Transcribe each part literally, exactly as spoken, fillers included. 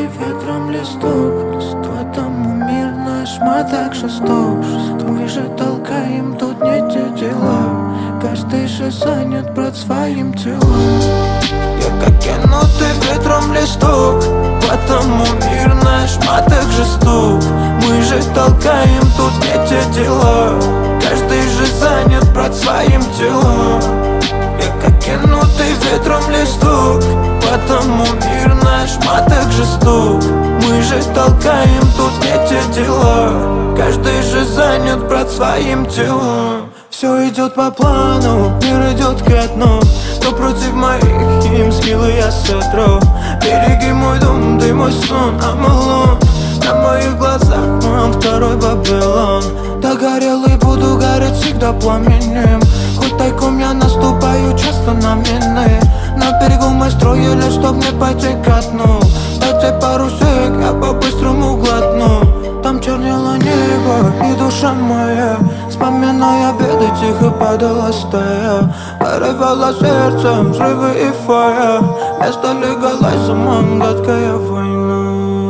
Кинутый ветром листок, потому мир наш, мы так жесток. Мы же толкаем тут не те дела, каждый же занят, брат, своим телом. Я как кинутый ветром листок, потому мир наш, мы так жесток. Мы же толкаем тут не те дела, каждый же занят, брат, своим телом. Я как кинутый ветром листок, потому мир наш, мы так жесток. Мы же толкаем тут не те дела, каждый же занят, брат, своим телом. Все идет по плану, мир идет ко дну. Кто против моих им скиллы я сотру. Береги мой дом, ты мой сон, Амалон. На моих глазах мам, второй Вавилон. Догорелый буду гореть всегда пламенем. Хоть тайком я наступаю часто на мины. На берегу мы строили, чтоб не пойти ко дну. Дайте пару сек, я по-быстрому глотну. Там чернело небо и душа моя, вспоминая беды, тихо падала стая. Порывало сердцем взрывы и фая. Место легалайзом, гадкая война.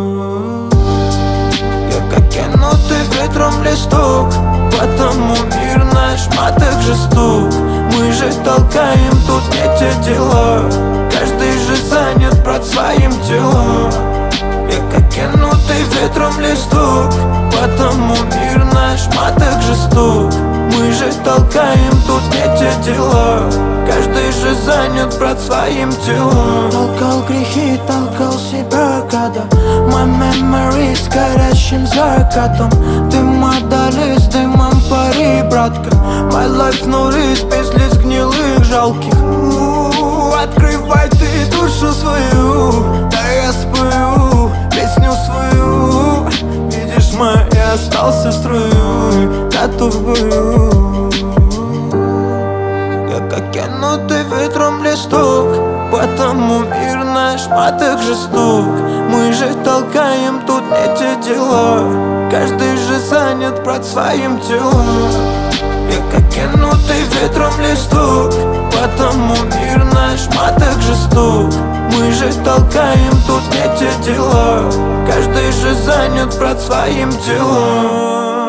Я как кинутый ветром листок, потому мир наш, мы так жесток. Мы же толкаем тут не те дела, каждый же занят, брат, своим телом. Я как кинутый ветром листок, потому мир наш, мы так жесток. Мы же толкаем тут не те дела, каждый же занят, брат, своим телом. Толкал грехи, толкал себя, когда my memory с горящим закатом. Дым отдали с дымом пари, братка. My life no risk, без лиц гнилых, жалких. У-у-у, открывай ты душу свою, да я спою песню свою. Видишь, мой, я остался струей, готов в бою. Я как кинутый ветром листок, потому мир наш, мы так жесток. Мы же толкаем тут не те дела, каждый же занят, брат, своим телом. Я как кинутый ветром листок, потому мир наш, мы так жесток. Мы же толкаем тут не те дела, каждый же занят, брат, своим телом.